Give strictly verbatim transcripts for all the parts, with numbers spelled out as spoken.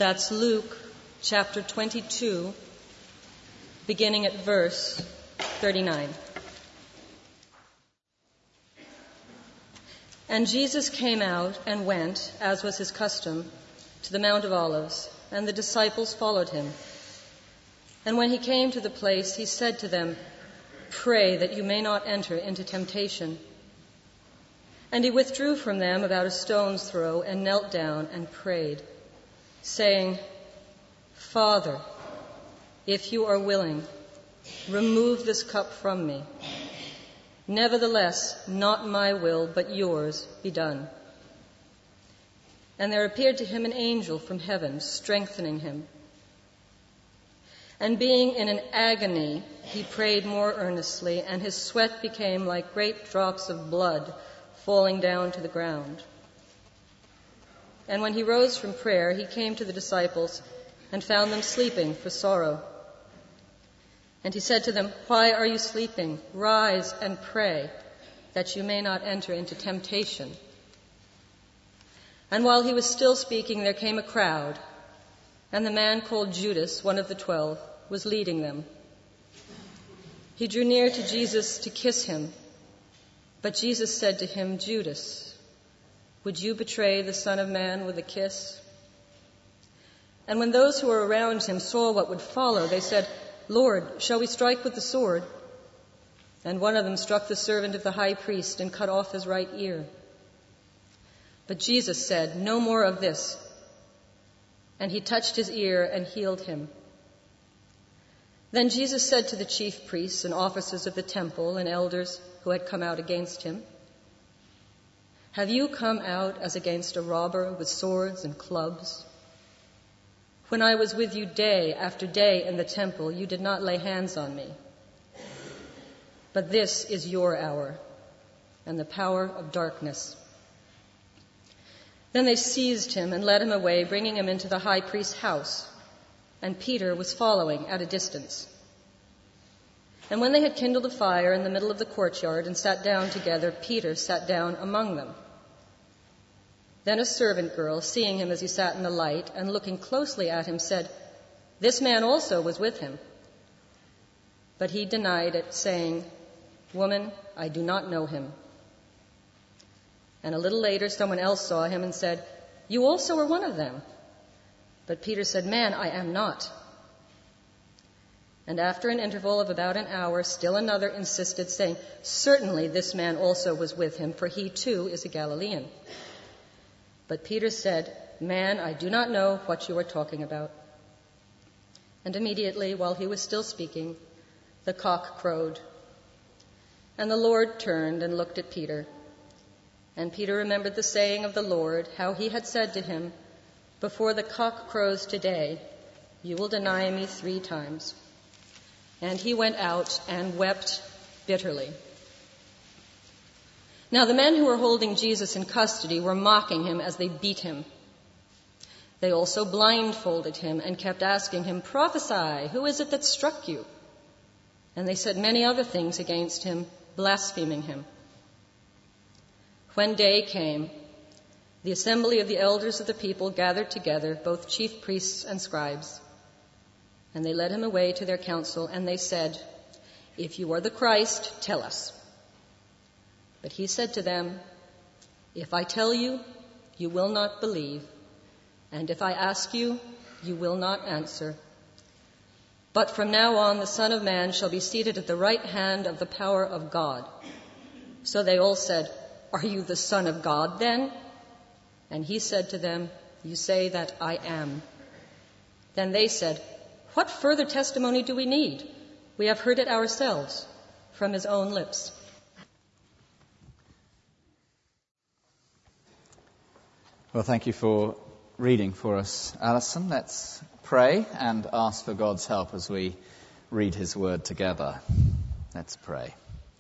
That's Luke chapter twenty-two, beginning at verse thirty-nine. And Jesus came out and went, as was his custom, to the Mount of Olives, and the disciples followed him. And when he came to the place, he said to them, "Pray that you may not enter into temptation." And he withdrew from them about a stone's throw and knelt down and prayed, saying, "Father, if you are willing, remove this cup from me. Nevertheless, not my will, but yours be done." And there appeared to him an angel from heaven, strengthening him. And being in an agony, he prayed more earnestly, and his sweat became like great drops of blood falling down to the ground. And when he rose from prayer, he came to the disciples and found them sleeping for sorrow. And he said to them, "Why are you sleeping? Rise and pray, that you may not enter into temptation." And while he was still speaking, there came a crowd, and the man called Judas, one of the twelve, was leading them. He drew near to Jesus to kiss him, but Jesus said to him, "Judas, would you betray the Son of Man with a kiss?" And when those who were around him saw what would follow, they said, "Lord, shall we strike with the sword?" And one of them struck the servant of the high priest and cut off his right ear. But Jesus said, "No more of this." And he touched his ear and healed him. Then Jesus said to the chief priests and officers of the temple and elders who had come out against him, "Have you come out as against a robber with swords and clubs? When I was with you day after day in the temple, you did not lay hands on me. But this is your hour and the power of darkness." Then they seized him and led him away, bringing him into the high priest's house, and Peter was following at a distance. And when they had kindled a fire in the middle of the courtyard and sat down together, Peter sat down among them. Then a servant girl, seeing him as he sat in the light and looking closely at him, said, "This man also was with him." But he denied it, saying, "Woman, I do not know him." And a little later someone else saw him and said, "You also are one of them." But Peter said, "Man, I am not." And after an interval of about an hour, still another insisted, saying, "Certainly this man also was with him, for he too is a Galilean." But Peter said, "Man, I do not know what you are talking about." And immediately, while he was still speaking, the cock crowed. And the Lord turned and looked at Peter. And Peter remembered the saying of the Lord, how he had said to him, "Before the cock crows today, you will deny me three times." And he went out and wept bitterly. Now the men who were holding Jesus in custody were mocking him as they beat him. They also blindfolded him and kept asking him, "Prophesy, who is it that struck you?" And they said many other things against him, blaspheming him. When day came, the assembly of the elders of the people gathered together, both chief priests and scribes. And they led him away to their council, and they said, "If you are the Christ, tell us." But he said to them, "If I tell you, you will not believe, and if I ask you, you will not answer. But from now on the Son of Man shall be seated at the right hand of the power of God." So they all said, "Are you the Son of God then?" And he said to them, "You say that I am." Then they said, "What further testimony do we need? We have heard it ourselves from his own lips." Well, thank you for reading for us, Alison. Let's pray and ask for God's help as we read his word together. Let's pray.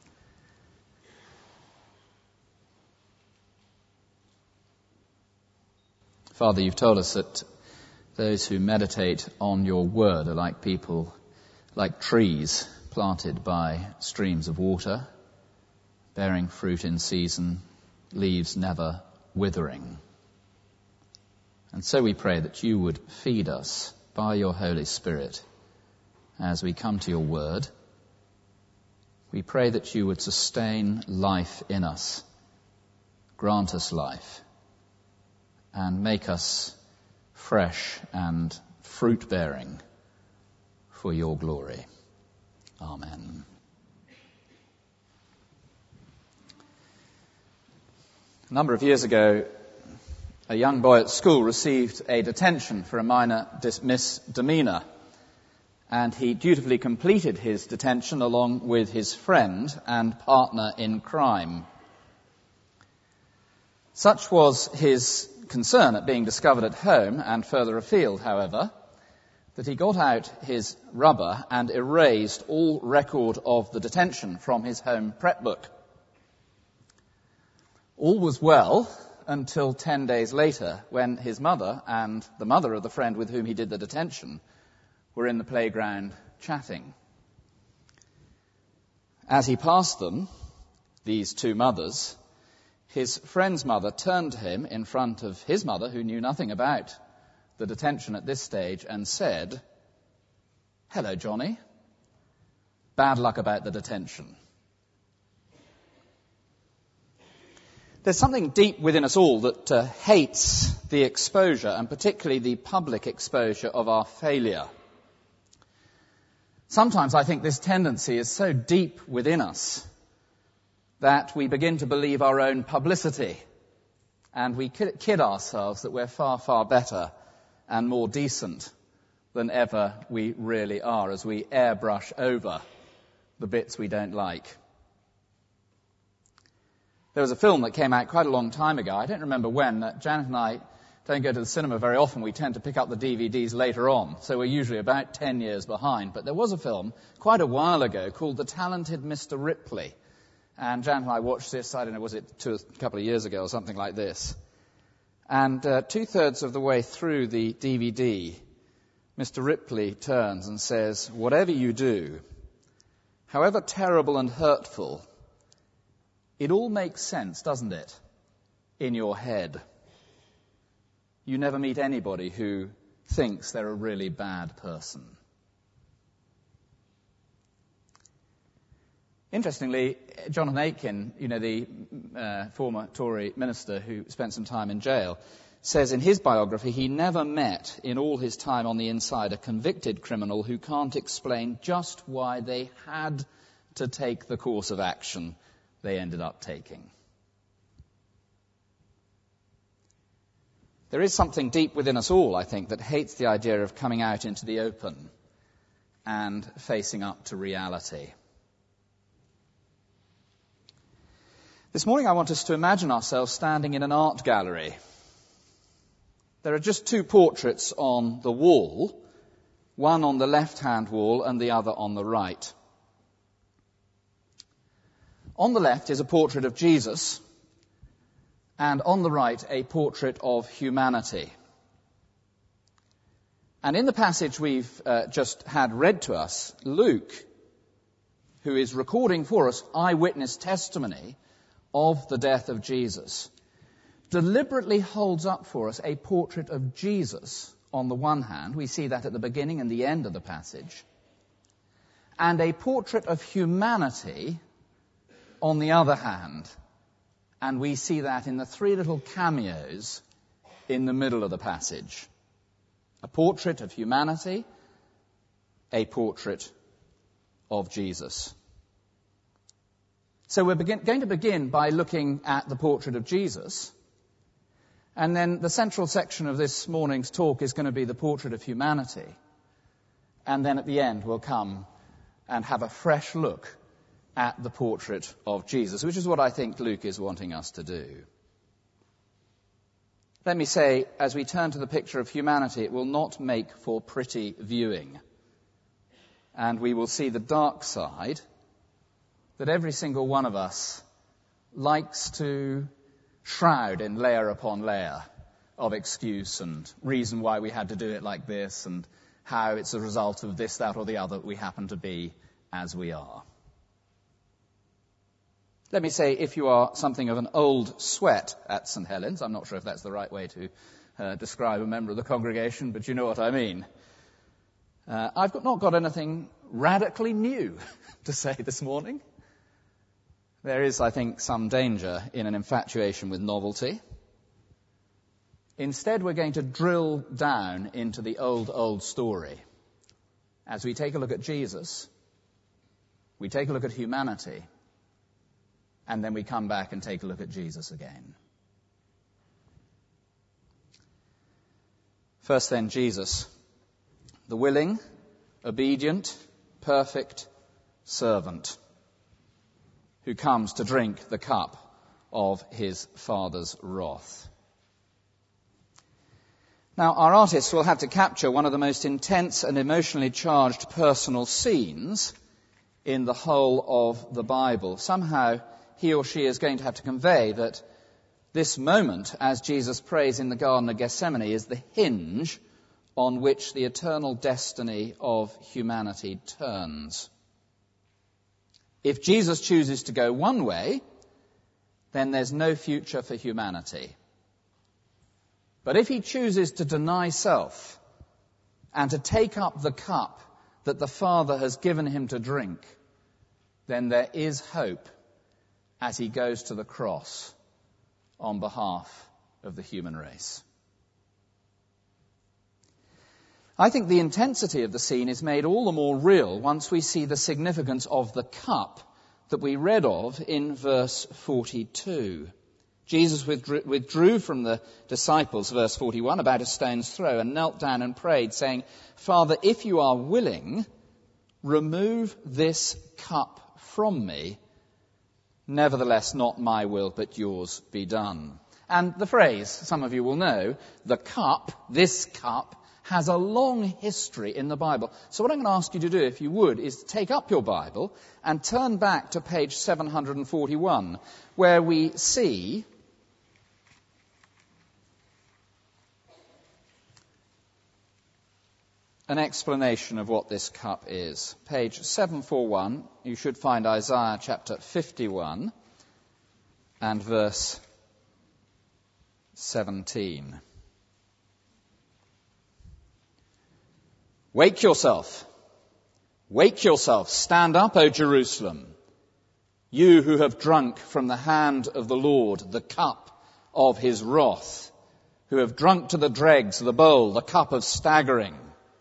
Father, you've told us that those who meditate on your word are like people, like trees planted by streams of water, bearing fruit in season, leaves never withering. And so we pray that you would feed us by your Holy Spirit as we come to your word. We pray that you would sustain life in us, grant us life, and make us fresh and fruit-bearing for your glory. Amen. A number of years ago, a young boy at school received a detention for a minor dis- misdemeanor, and he dutifully completed his detention along with his friend and partner in crime. Such was his concern at being discovered at home and further afield, however, that he got out his rubber and erased all record of the detention from his home prep book. All was well until ten days later, when his mother and the mother of the friend with whom he did the detention were in the playground chatting. As he passed them, these two mothers, his friend's mother turned to him in front of his mother, who knew nothing about the detention at this stage, and said, "Hello, Johnny. Bad luck about the detention." There's something deep within us all that uh, hates the exposure, and particularly the public exposure of our failure. Sometimes I think this tendency is so deep within us that we begin to believe our own publicity, and we kid ourselves that we're far, far better and more decent than ever we really are, as we airbrush over the bits we don't like. There was a film that came out quite a long time ago. I don't remember when. Uh, Janet and I don't go to the cinema very often. We tend to pick up the D V Ds later on, so we're usually about ten years behind. But there was a film quite a while ago called The Talented Mister Ripley. And Janet and I watched this, I don't know, was it two, a couple of years ago or something like this. And uh, two-thirds of the way through the D V D, Mister Ripley turns and says, "Whatever you do, however terrible and hurtful, it all makes sense, doesn't it, in your head. You never meet anybody who thinks they're a really bad person." Interestingly, Jonathan Aitken, you know, the uh, former Tory minister who spent some time in jail, says in his biography he never met in all his time on the inside a convicted criminal who can't explain just why they had to take the course of action they ended up taking. There is something deep within us all, I think, that hates the idea of coming out into the open and facing up to reality. This morning I want us to imagine ourselves standing in an art gallery. There are just two portraits on the wall, one on the left-hand wall and the other on the right. On the left is a portrait of Jesus, and on the right a portrait of humanity. And in the passage we've uh, just had read to us, Luke, who is recording for us eyewitness testimony of the death of Jesus, deliberately holds up for us a portrait of Jesus on the one hand. We see that at the beginning and the end of the passage. And a portrait of humanity on the other hand. And we see that in the three little cameos in the middle of the passage. A portrait of humanity, a portrait of Jesus. So we're begin- going to begin by looking at the portrait of Jesus. And then the central section of this morning's talk is going to be the portrait of humanity. And then at the end we'll come and have a fresh look at the portrait of Jesus, which is what I think Luke is wanting us to do. Let me say, as we turn to the picture of humanity, it will not make for pretty viewing. And we will see the dark side that every single one of us likes to shroud in layer upon layer of excuse and reason why we had to do it like this and how it's a result of this, that or the other that we happen to be as we are. Let me say, if you are something of an old sweat at St Helens, I'm not sure if that's the right way to uh, describe a member of the congregation, but you know what I mean. Uh, I've got, not got anything radically new to say this morning. There is, I think, some danger in an infatuation with novelty. Instead, we're going to drill down into the old, old story. As we take a look at Jesus, we take a look at humanity, and then we come back and take a look at Jesus again. First then, Jesus, the willing, obedient, perfect servant who comes to drink the cup of his Father's wrath. Now, our artists will have to capture one of the most intense and emotionally charged personal scenes in the whole of the Bible. Somehow, he or she is going to have to convey that this moment, as Jesus prays in the Garden of Gethsemane, is the hinge on which the eternal destiny of humanity turns. If Jesus chooses to go one way, then there's no future for humanity. But if he chooses to deny self and to take up the cup that the Father has given him to drink, then there is hope as he goes to the cross on behalf of the human race. I think the intensity of the scene is made all the more real once we see the significance of the cup that we read of in verse forty-two. Jesus withdrew, withdrew from the disciples, verse forty-one, about a stone's throw, and knelt down and prayed, saying, Father, if you are willing, remove this cup from me. Nevertheless, not my will, but yours be done. And the phrase, some of you will know, the cup, this cup, has a long history in the Bible. So what I'm going to ask you to do, if you would, is to take up your Bible and turn back to page seven hundred forty-one, where we see an explanation of what this cup is. Page seven forty-one, you should find Isaiah chapter fifty-one and verse seventeen. Wake yourself, wake yourself, stand up, O Jerusalem, you who have drunk from the hand of the Lord the cup of his wrath, who have drunk to the dregs the bowl, the cup of staggering.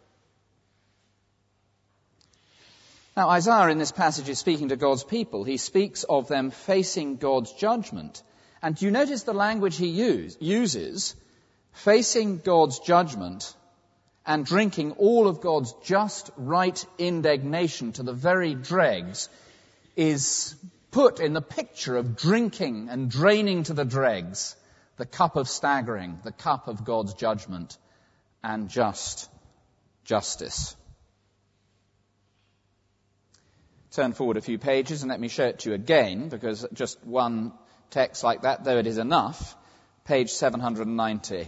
Now, Isaiah in this passage is speaking to God's people. He speaks of them facing God's judgment. And do you notice the language he use, uses? Facing God's judgment and drinking all of God's just, right indignation to the very dregs is put in the picture of drinking and draining to the dregs the cup of staggering, the cup of God's judgment and just justice. Turn forward a few pages and let me show it to you again, because just one text like that, though it is enough, page seven hundred ninety.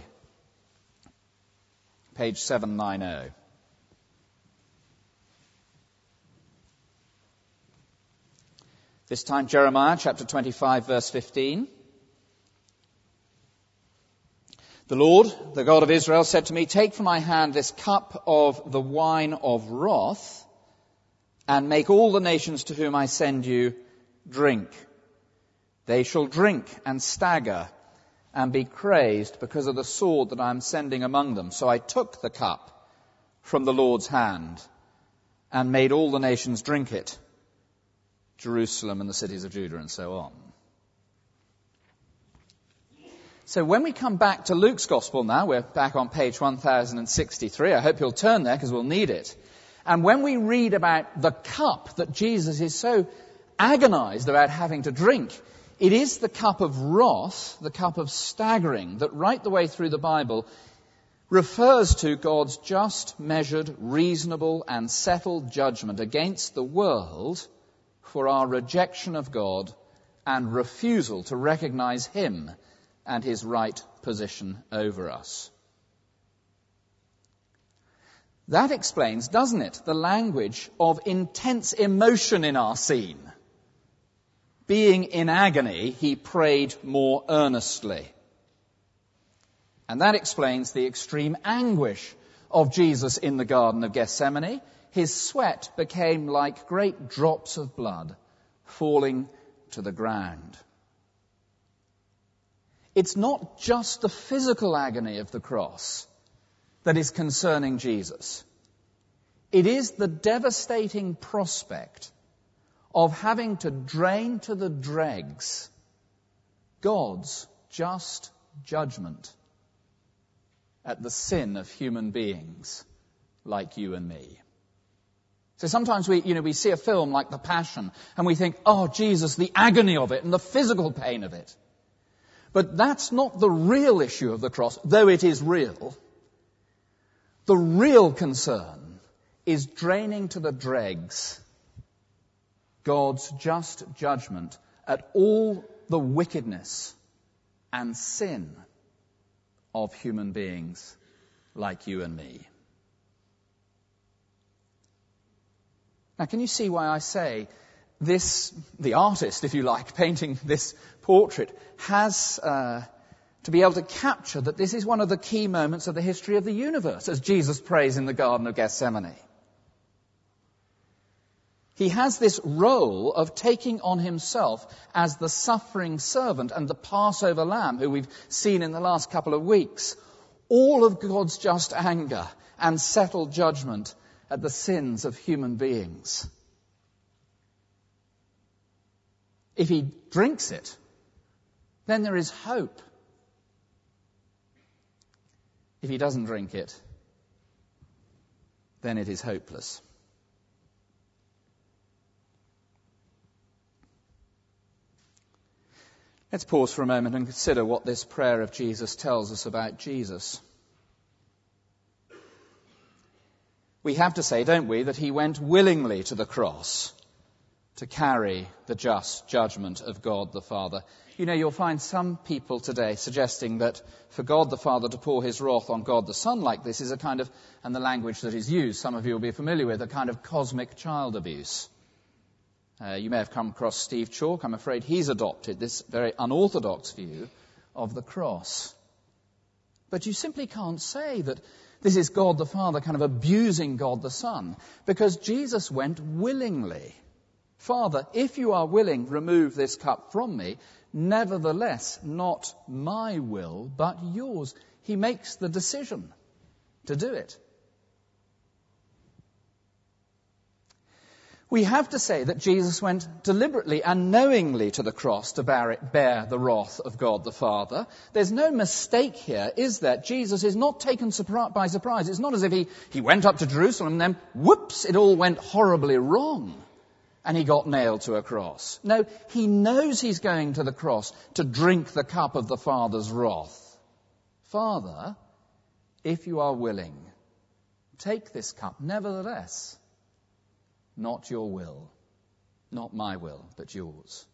Page seven ninety. This time Jeremiah chapter twenty-five verse fifteen. The Lord, the God of Israel, said to me, take from my hand this cup of the wine of wrath, and make all the nations to whom I send you drink. They shall drink and stagger and be crazed because of the sword that I am sending among them. So I took the cup from the Lord's hand and made all the nations drink it, Jerusalem and the cities of Judah and so on. So when we come back to Luke's Gospel now, we're back on page one thousand sixty-three. I hope you'll turn there because we'll need it. And when we read about the cup that Jesus is so agonized about having to drink, it is the cup of wrath, the cup of staggering, that right the way through the Bible refers to God's just, measured, reasonable and settled judgment against the world for our rejection of God and refusal to recognize him and his right position over us. That explains, doesn't it, the language of intense emotion in our scene. Being in agony, he prayed more earnestly. And that explains the extreme anguish of Jesus in the Garden of Gethsemane. His sweat became like great drops of blood falling to the ground. It's not just the physical agony of the cross that is concerning Jesus. It is the devastating prospect of having to drain to the dregs God's just judgment at the sin of human beings like you and me. So sometimes we, you know, we see a film like The Passion and we think, oh, Jesus, the agony of it and the physical pain of it. But that's not the real issue of the cross, though it is real. The real concern is draining to the dregs God's just judgment at all the wickedness and sin of human beings like you and me. Now, can you see why I say this, the artist, if you like, painting this portrait, has uh, to be able to capture that this is one of the key moments of the history of the universe, as Jesus prays in the Garden of Gethsemane. He has this role of taking on himself as the suffering servant and the Passover lamb, who we've seen in the last couple of weeks, all of God's just anger and settled judgment at the sins of human beings. If he drinks it, then there is hope. If he doesn't drink it, then it is hopeless. Let's pause for a moment and consider what this prayer of Jesus tells us about Jesus. We have to say, don't we, that he went willingly to the cross to carry the just judgment of God the Father. You know, you'll find some people today suggesting that for God the Father to pour his wrath on God the Son like this is a kind of, and the language that is used, some of you will be familiar with, a kind of cosmic child abuse. Uh, you may have come across Steve Chalk. I'm afraid he's adopted this very unorthodox view of the cross. But you simply can't say that this is God the Father kind of abusing God the Son, because Jesus went willingly. Father, if you are willing, remove this cup from me. Nevertheless, not my will, but yours. He makes the decision to do it. We have to say that Jesus went deliberately and knowingly to the cross to bear, it, bear the wrath of God the Father. There's no mistake here, is there? Jesus is not taken surpri- by surprise. It's not as if he, he went up to Jerusalem and then, whoops, it all went horribly wrong and he got nailed to a cross. No, he knows he's going to the cross to drink the cup of the Father's wrath. Father, if you are willing, take this cup. Nevertheless, not your will, not my will, but yours.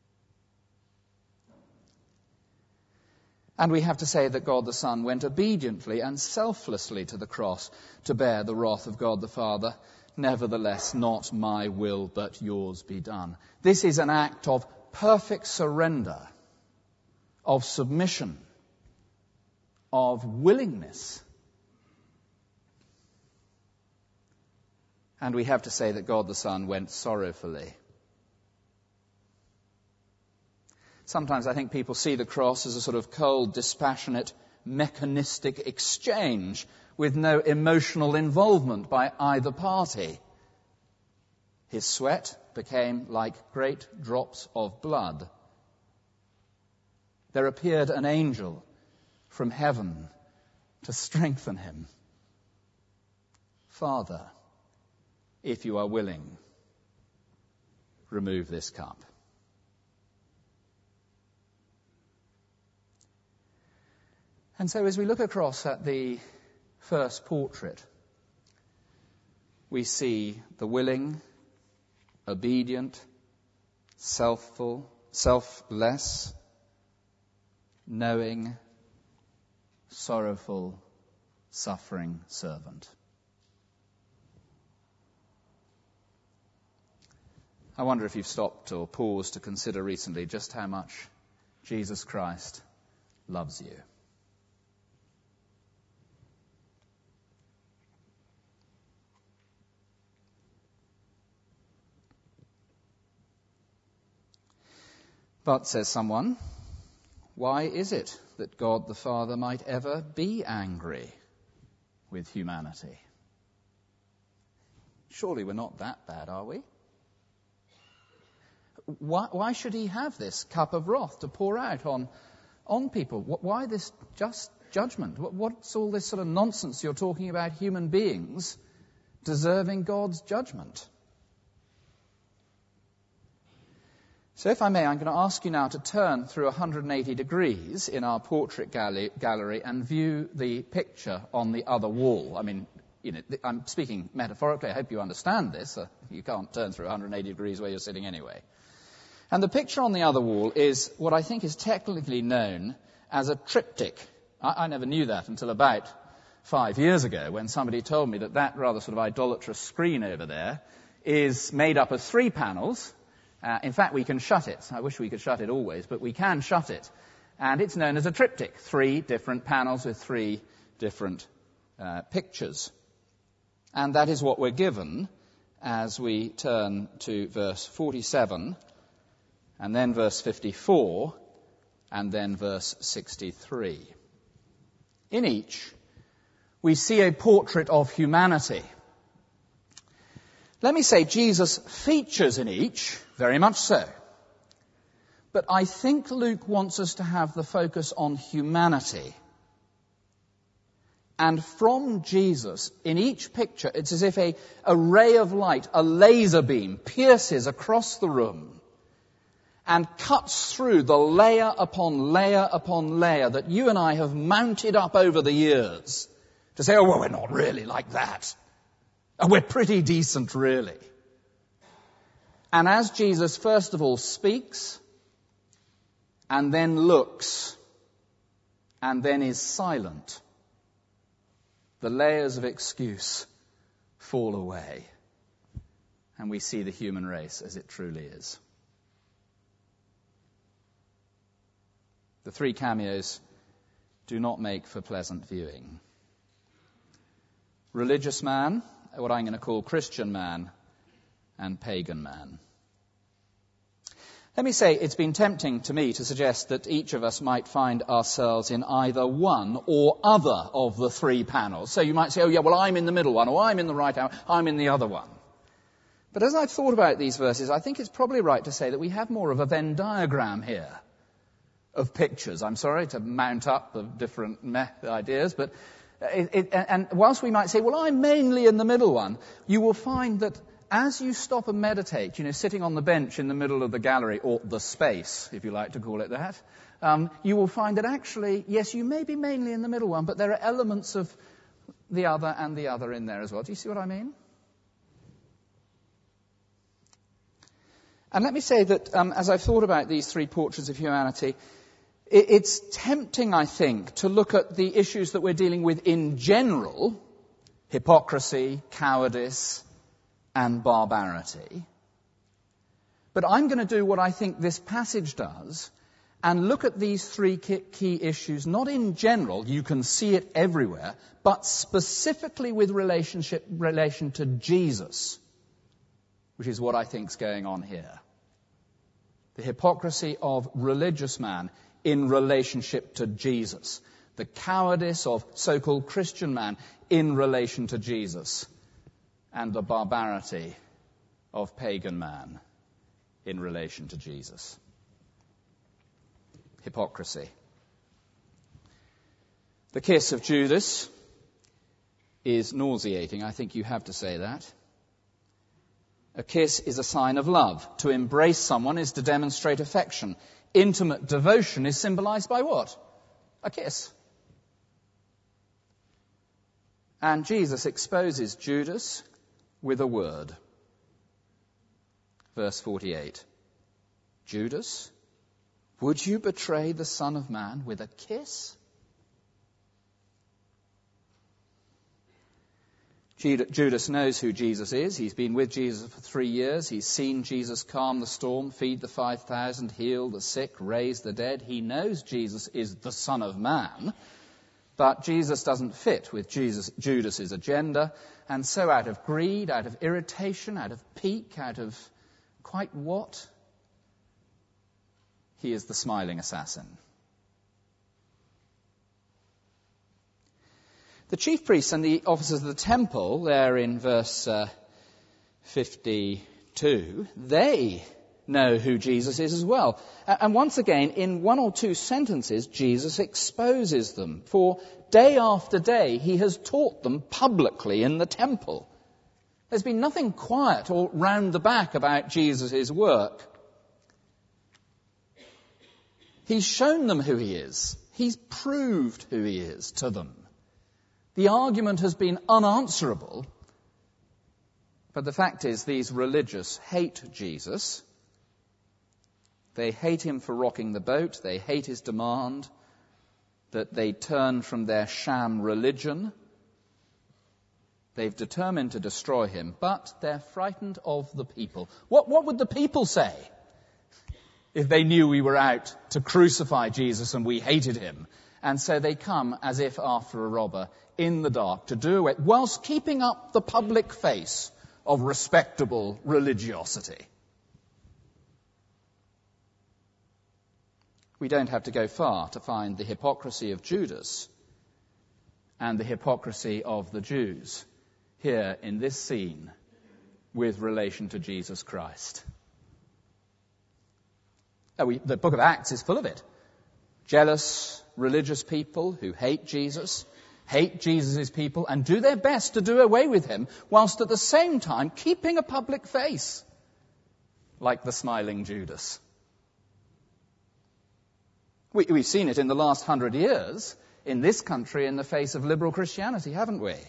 And we have to say that God the Son went obediently and selflessly to the cross to bear the wrath of God the Father. Nevertheless, not my will, but yours be done. This is an act of perfect surrender, of submission, of willingness. And we have to say that God the Son went sorrowfully. Sometimes I think people see the cross as a sort of cold, dispassionate, mechanistic exchange with no emotional involvement by either party. His sweat became like great drops of blood. There appeared an angel from heaven to strengthen him. Father, if you are willing, remove this cup. And so as we look across at the first portrait, we see the willing, obedient, selfful, selfless, knowing, sorrowful, suffering servant. I wonder if you've stopped or paused to consider recently just how much Jesus Christ loves you. But, says someone, why is it that God the Father might ever be angry with humanity? Surely we're not that bad, are we? Why, why should he have this cup of wrath to pour out on, on people? Why this just judgment? What's all this sort of nonsense you're talking about human beings deserving God's judgment? So if I may, I'm going to ask you now to turn through one hundred eighty degrees in our portrait gallery, gallery and view the picture on the other wall. I mean, you know, I'm speaking metaphorically. I hope you understand this. Uh, you can't turn through one hundred eighty degrees where you're sitting anyway. And the picture on the other wall is what I think is technically known as a triptych. I, I never knew that until about five years ago when somebody told me that that rather sort of idolatrous screen over there is made up of three panels. Uh, in fact, we can shut it. I wish we could shut it always, but we can shut it. And it's known as a triptych, three different panels with three different uh, pictures. And that is what we're given as we turn to verse forty-seven, and then verse fifty-four, and then verse sixty-three. In each, we see a portrait of humanity. Let me say Jesus features in each, very much so. But I think Luke wants us to have the focus on humanity. And from Jesus, in each picture, it's as if a, a ray of light, a laser beam, pierces across the room and cuts through the layer upon layer upon layer that you and I have mounted up over the years to say, oh, well, we're not really like that. And we're pretty decent, really. And as Jesus first of all speaks, and then looks, and then is silent, the layers of excuse fall away, and we see the human race as it truly is. The three cameos do not make for pleasant viewing. Religious man, what I'm going to call Christian man, and pagan man. Let me say, it's been tempting to me to suggest that each of us might find ourselves in either one or other of the three panels. So you might say, oh yeah, well I'm in the middle one, or I'm in the right one, I'm in the other one. But as I've thought about these verses, I think it's probably right to say that we have more of a Venn diagram here of pictures. I'm sorry to mount up the different meh ideas, but It, it, and whilst we might say, well, I'm mainly in the middle one, you will find that as you stop and meditate, you know, sitting on the bench in the middle of the gallery, or the space, if you like to call it that, um, you will find that actually, yes, you may be mainly in the middle one, but there are elements of the other and the other in there as well. Do you see what I mean? And let me say that um, as I've thought about these three portraits of humanity, it's tempting, I think, to look at the issues that we're dealing with in general, hypocrisy, cowardice, and barbarity. But I'm going to do what I think this passage does, and look at these three key issues, not in general, you can see it everywhere, but specifically with relationship, relation to Jesus, which is what I think is going on here. The hypocrisy of religious man in relationship to Jesus. The cowardice of so-called Christian man in relation to Jesus. And the barbarity of pagan man in relation to Jesus. Hypocrisy. The kiss of Judas is nauseating. I think you have to say that. A kiss is a sign of love. To embrace someone is to demonstrate affection. Intimate devotion is symbolized by what? A kiss. And Jesus exposes Judas with a word. Verse forty-eight. Judas, would you betray the Son of Man with a kiss? Judas knows who Jesus is. He's been with Jesus for three years. He's seen Jesus calm the storm, feed the five thousand, heal the sick, raise the dead. He knows Jesus is the Son of Man. But Jesus doesn't fit with Jesus, Judas's agenda. And so out of greed, out of irritation, out of pique, out of quite what? He is the smiling assassin. The chief priests and the officers of the temple, there in verse uh, fifty-two, they know who Jesus is as well. And once again, in one or two sentences, Jesus exposes them. For day after day, he has taught them publicly in the temple. There's been nothing quiet or round the back about Jesus' work. He's shown them who he is. He's proved who he is to them. The argument has been unanswerable, but the fact is these religious hate Jesus. They hate him for rocking the boat. They hate his demand that they turn from their sham religion. They've determined to destroy him, but they're frightened of the people. What, what would the people say if they knew we were out to crucify Jesus and we hated him? And so they come as if after a robber in the dark to do it, whilst keeping up the public face of respectable religiosity. We don't have to go far to find the hypocrisy of Judas and the hypocrisy of the Jews here in this scene with relation to Jesus Christ. Oh, we, the book of Acts is full of it. Jealous religious people who hate Jesus, hate Jesus' people, and do their best to do away with him, whilst at the same time keeping a public face, like the smiling Judas. We, we've seen it in the last hundred years in this country in the face of liberal Christianity, haven't we?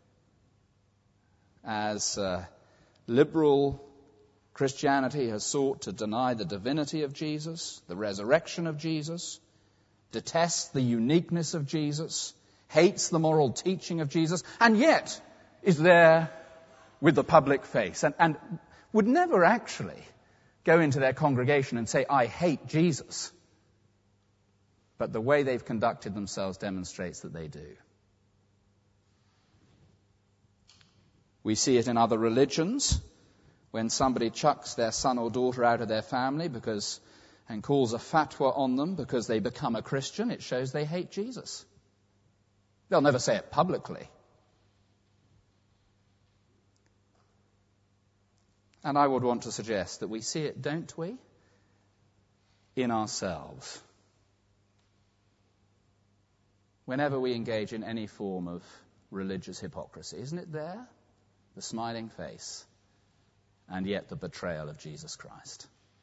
As uh, liberal Christianity has sought to deny the divinity of Jesus, the resurrection of Jesus, detests the uniqueness of Jesus, hates the moral teaching of Jesus, and yet is there with the public face and, and would never actually go into their congregation and say, I hate Jesus. But the way they've conducted themselves demonstrates that they do. We see it in other religions when somebody chucks their son or daughter out of their family because and calls a fatwa on them because they become a Christian. It shows they hate Jesus. They'll never say it publicly. And I would want to suggest that we see it, don't we, in ourselves. Whenever we engage in any form of religious hypocrisy, isn't it there? The smiling face, and yet the betrayal of Jesus Christ.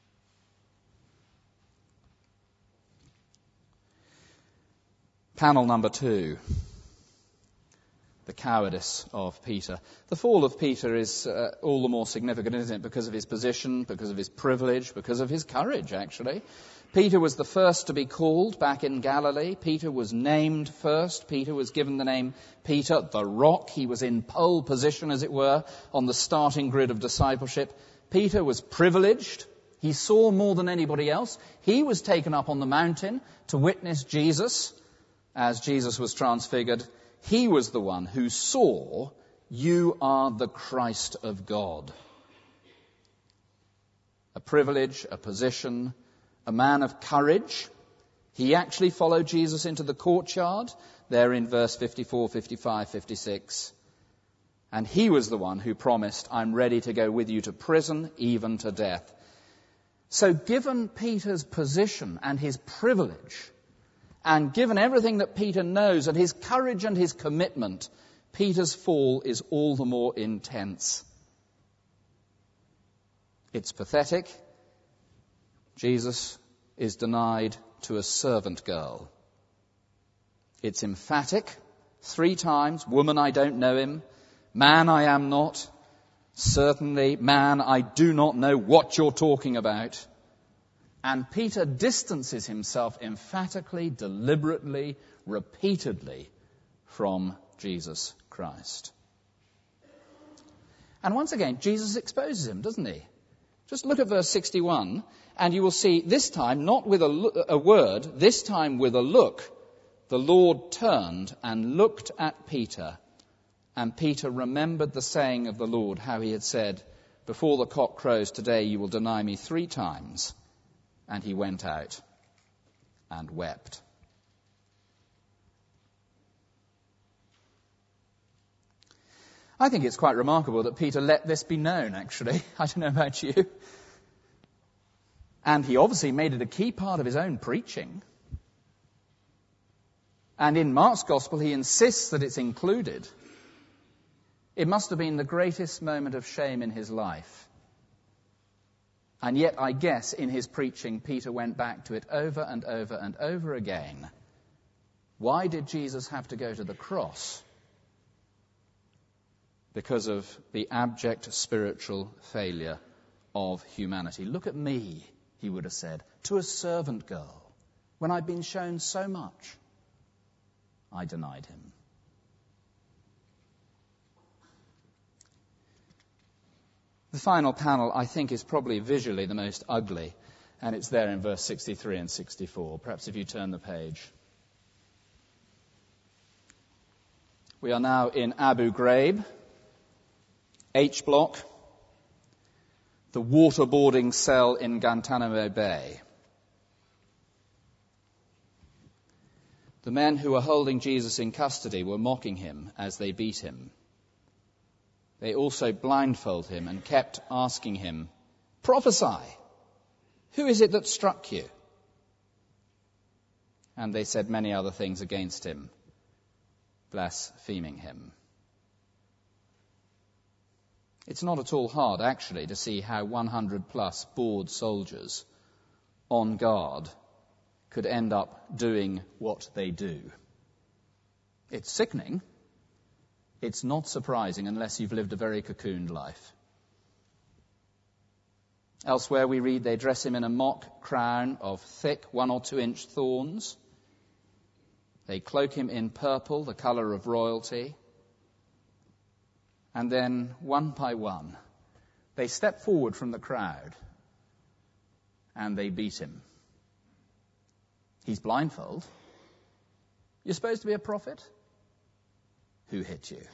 Panel number two, the cowardice of Peter. The fall of Peter is uh, all the more significant, isn't it, because of his position, because of his privilege, because of his courage, actually. Peter was the first to be called back in Galilee. Peter was named first. Peter was given the name Peter, the rock. He was in pole position, as it were, on the starting grid of discipleship. Peter was privileged. He saw more than anybody else. He was taken up on the mountain to witness Jesus as Jesus was transfigured. He was the one who saw, you are the Christ of God. A privilege, a position, a man of courage. He actually followed Jesus into the courtyard, there in verse fifty-four, fifty-five, fifty-six. And he was the one who promised, I'm ready to go with you to prison, even to death. So given Peter's position and his privilege, and given everything that Peter knows and his courage and his commitment, Peter's fall is all the more intense. It's pathetic. Jesus is denied to a servant girl. It's emphatic. Three times, woman, I don't know him. Man, I am not. Certainly, man, I do not know what you're talking about. And Peter distances himself emphatically, deliberately, repeatedly from Jesus Christ. And once again, Jesus exposes him, doesn't he? Just look at verse sixty-one, and you will see this time, not with a, a word, this time with a look, the Lord turned and looked at Peter, and Peter remembered the saying of the Lord, how he had said, before the cock crows today you will deny me three times. And he went out and wept. I think it's quite remarkable that Peter let this be known, actually. I don't know about you. And he obviously made it a key part of his own preaching. And in Mark's Gospel, he insists that it's included. It must have been the greatest moment of shame in his life. And yet, I guess, in his preaching, Peter went back to it over and over and over again. Why did Jesus have to go to the cross? Because of the abject spiritual failure of humanity. Look at me, he would have said, to a servant girl, when I'd been shown so much. I denied him. The final panel, I think, is probably visually the most ugly, and it's there in verse sixty-three and sixty-four. Perhaps if you turn the page. We are now in Abu Ghraib, H Block, the waterboarding cell in Guantanamo Bay. The men who were holding Jesus in custody were mocking him as they beat him. They also blindfolded him and kept asking him, "Prophesy, who is it that struck you?" And they said many other things against him, blaspheming him. It's not at all hard, actually, to see how one hundred plus bored soldiers on guard could end up doing what they do. It's sickening. It's not surprising unless you've lived a very cocooned life. Elsewhere we read they dress him in a mock crown of thick one or two inch thorns. They cloak him in purple, the colour of royalty. And then, one by one, they step forward from the crowd and they beat him. He's blindfolded. You're supposed to be a prophet? Who hit you?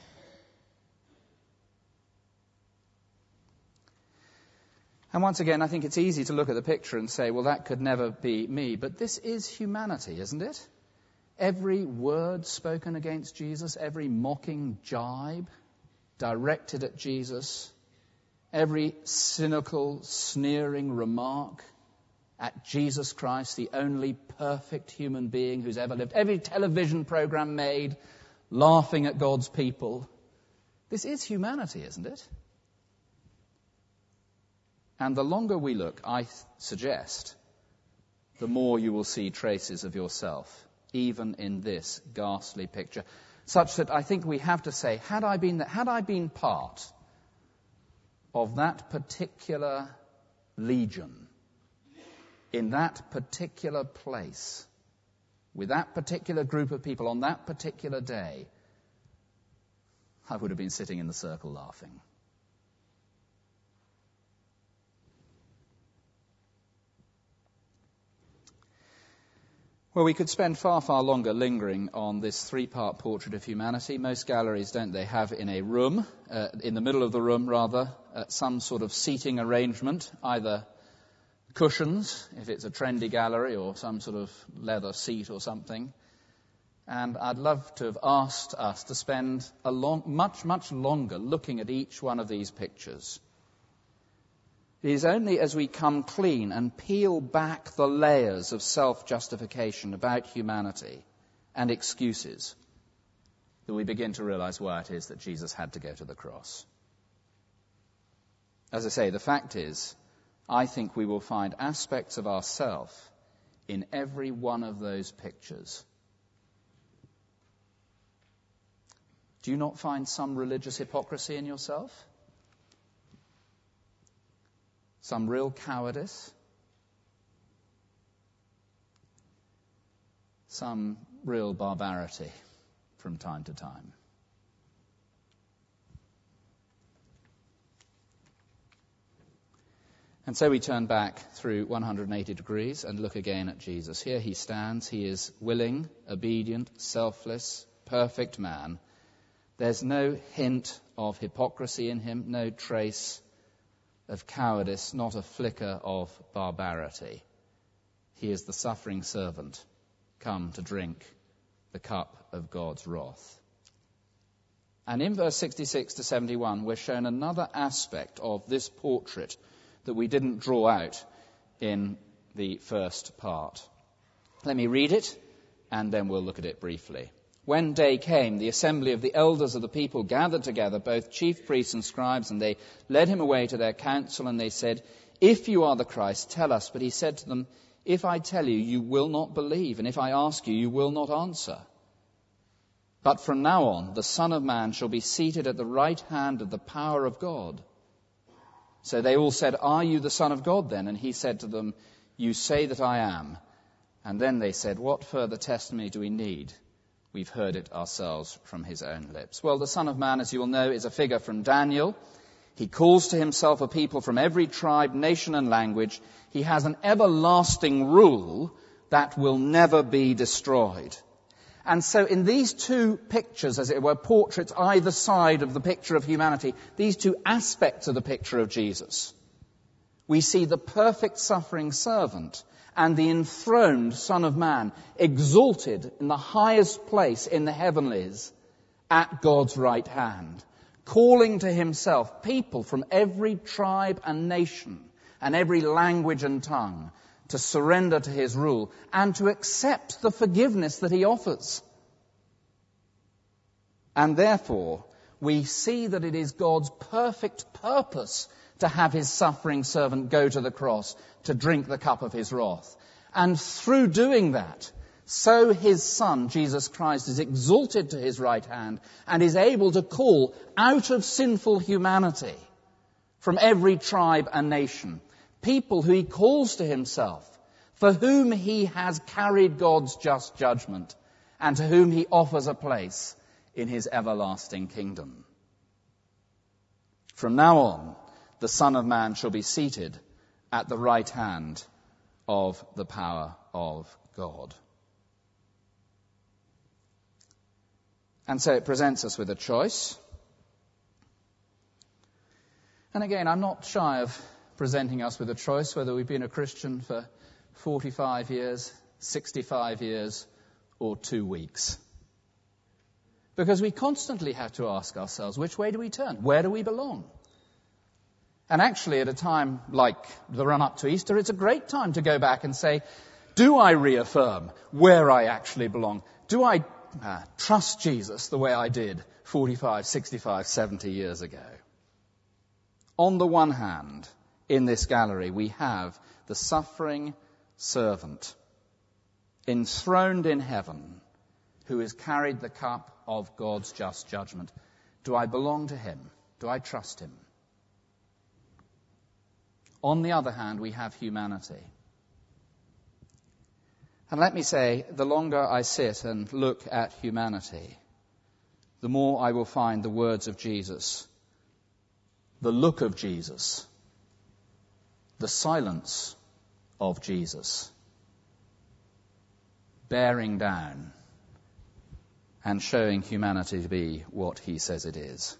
And once again, I think it's easy to look at the picture and say, well, that could never be me. But this is humanity, isn't it? Every word spoken against Jesus, every mocking jibe directed at Jesus, every cynical, sneering remark at Jesus Christ, the only perfect human being who's ever lived, every television program made laughing at God's people. This is humanity, isn't it? And the longer we look, I suggest, the more you will see traces of yourself, even in this ghastly picture. Such that I think we have to say, had I been, had I been part of that particular legion, in that particular place, with that particular group of people on that particular day, I would have been sitting in the circle laughing. Well, we could spend far, far longer lingering on this three-part portrait of humanity. Most galleries, don't they, have in a room, uh, in the middle of the room rather, uh, some sort of seating arrangement, either cushions, if it's a trendy gallery, or some sort of leather seat or something. And I'd love to have asked us to spend a long, much, much longer looking at each one of these pictures. It is only as we come clean and peel back the layers of self-justification about humanity and excuses that we begin to realize why it is that Jesus had to go to the cross. As I say, the fact is, I think we will find aspects of ourselves in every one of those pictures. Do you not find some religious hypocrisy in yourself? Some real cowardice? Some real barbarity from time to time? And so we turn back through one hundred eighty degrees and look again at Jesus. Here he stands. He is willing, obedient, selfless, perfect man. There's no hint of hypocrisy in him, no trace of cowardice, not a flicker of barbarity. He is the suffering servant come to drink the cup of God's wrath. And in verse sixty-six to seventy-one, we're shown another aspect of this portrait that we didn't draw out in the first part. Let me read it, and then we'll look at it briefly. When day came, the assembly of the elders of the people gathered together, both chief priests and scribes, and they led him away to their council, and they said, "If you are the Christ, tell us." But he said to them, "If I tell you, you will not believe, and if I ask you, you will not answer. But from now on, the Son of Man shall be seated at the right hand of the power of God." So they all said, "Are you the Son of God then?" And he said to them, "You say that I am." And then they said, "What further testimony do we need? We've heard it ourselves from his own lips." Well, the Son of Man, as you will know, is a figure from Daniel. He calls to himself a people from every tribe, nation and language. He has an everlasting rule that will never be destroyed. And so in these two pictures, as it were, portraits either side of the picture of humanity, these two aspects of the picture of Jesus, we see the perfect suffering servant and the enthroned Son of Man exalted in the highest place in the heavenlies at God's right hand, calling to himself people from every tribe and nation and every language and tongue to surrender to his rule and to accept the forgiveness that he offers. And therefore, we see that it is God's perfect purpose to have his suffering servant go to the cross to drink the cup of his wrath. And through doing that, so his Son, Jesus Christ, is exalted to his right hand and is able to call out of sinful humanity from every tribe and nation people who he calls to himself, for whom he has carried God's just judgment, and to whom he offers a place in his everlasting kingdom. From now on, the Son of Man shall be seated at the right hand of the power of God. And so it presents us with a choice. And again, I'm not shy of presenting us with a choice, whether we've been a Christian for forty-five years, sixty-five years, or two weeks. Because we constantly have to ask ourselves, which way do we turn? Where do we belong? And actually, at a time like the run-up to Easter, it's a great time to go back and say, do I reaffirm where I actually belong? Do I uh, trust Jesus the way I did forty-five, sixty-five, seventy years ago? On the one hand, in this gallery, we have the suffering servant, enthroned in heaven, who has carried the cup of God's just judgment. Do I belong to him? Do I trust him? On the other hand, we have humanity. And let me say, the longer I sit and look at humanity, the more I will find the words of Jesus, the look of Jesus, the silence of Jesus, bearing down and showing humanity to be what he says it is.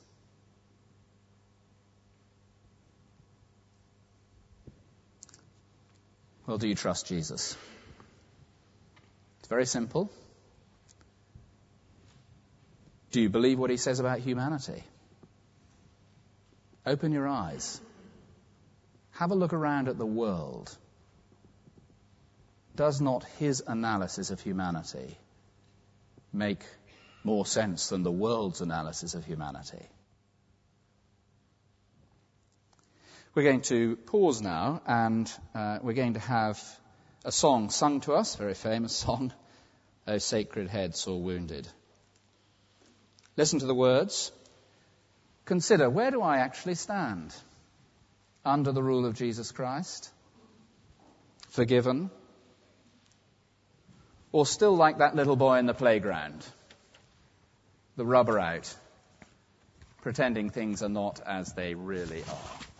Well, do you trust Jesus? It's very simple. Do you believe what he says about humanity? Open your eyes. Have a look around at the world. Does not his analysis of humanity make more sense than the world's analysis of humanity? We're going to pause now, and uh, we're going to have a song sung to us, a very famous song, O Sacred Head Sore Wounded. Listen to the words. Consider, where do I actually stand? Under the rule of Jesus Christ? Forgiven? Or still like that little boy in the playground? The rubber out, pretending things are not as they really are.